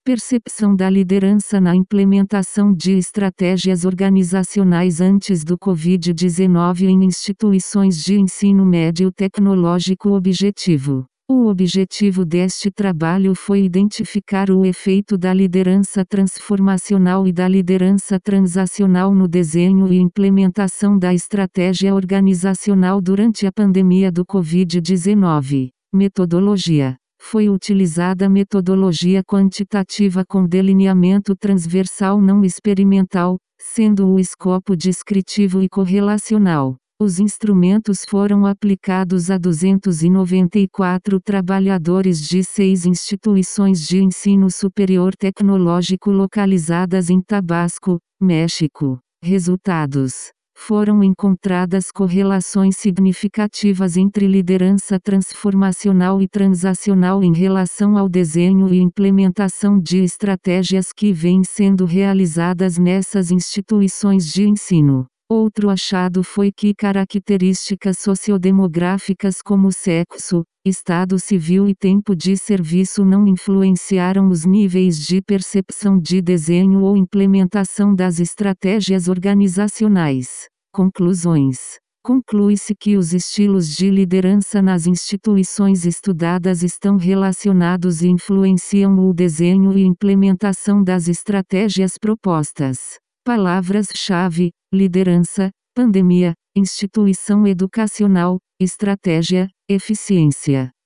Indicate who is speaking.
Speaker 1: Percepção da liderança na implementação de estratégias organizacionais antes do Covid-19 em instituições de ensino médio tecnológico. O objetivo deste trabalho foi identificar o efeito da liderança transformacional e da liderança transacional no desenho e implementação da estratégia organizacional durante a pandemia do Covid-19. Metodologia: foi utilizada metodologia quantitativa com delineamento transversal não experimental, sendo o escopo descritivo e correlacional. Os instrumentos foram aplicados a 294 trabalhadores de 6 instituições de ensino superior tecnológico localizadas em Tabasco, México. Resultados: foram encontradas correlações significativas entre liderança transformacional e transacional em relação ao desenho e implementação de estratégias que vêm sendo realizadas nessas instituições de ensino. Outro achado foi que características sociodemográficas como sexo, estado civil e tempo de serviço não influenciaram os níveis de percepção de desenho ou implementação das estratégias organizacionais. Conclusões: conclui-se que os estilos de liderança nas instituições estudadas estão relacionados e influenciam o desenho e implementação das estratégias propostas. Palavras-chave: liderança, pandemia, instituição educacional, estratégia, eficiência.